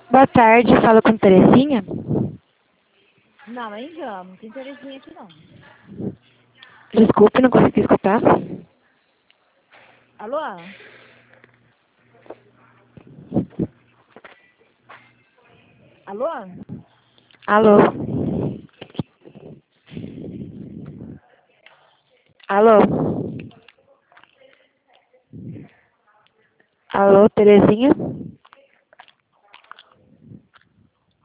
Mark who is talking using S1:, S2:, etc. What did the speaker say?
S1: Boa tarde, falo com Terezinha.
S2: Não, é engano. Não tem Terezinha aqui, não.
S1: Desculpe, não consegui escutar.
S2: Alô? Alô?
S1: Alô? Alô? Alô, Terezinha?